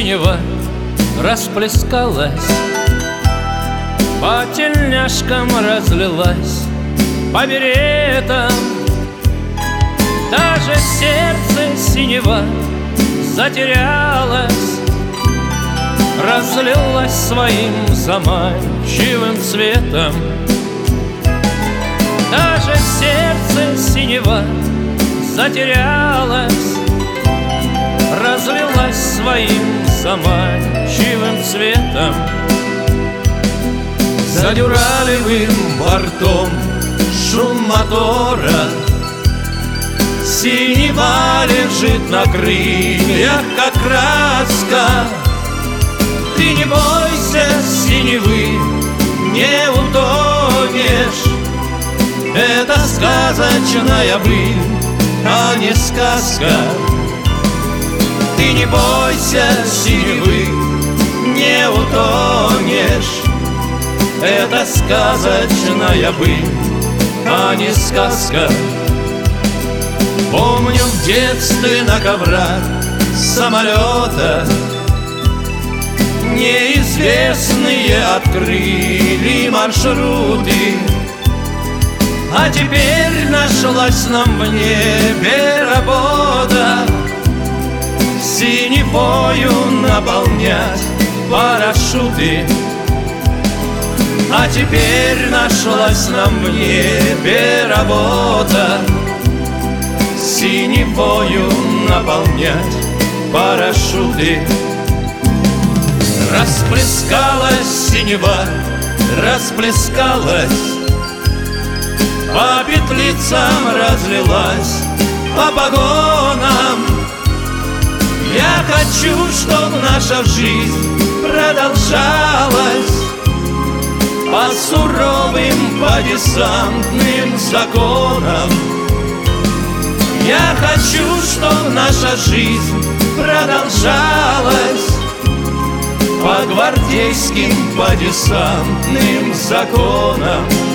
синева расплескалась, по тельняшкам разлилась, по беретам. Даже сердце синева затерялось, разлилась своим заманчивым цветом. Даже сердце синева затерялось, разлилась своим заманчивым цветом. За дюралевым бортом шум мотора, синева лежит на крыльях, как краска. Ты не бойся синевы, не утонешь. Это сказочная быль, а не сказка. Ты не бойся синевы, не утонешь. Это сказочная быль, а не сказка. Помню в детстве на коврах самолета неизвестные открыли маршруты. А теперь нашлась нам в небе работа синевою наполнять парашюты. А теперь нашлась нам в небе работа синевою наполнять парашюты. Расплескалась синева, расплескалась, по петлицам разлилась, по погонам. Я хочу, чтоб наша жизнь продолжалась по суровым, по десантным законам. Я хочу, чтоб наша жизнь продолжалась по гвардейским, по десантным законам.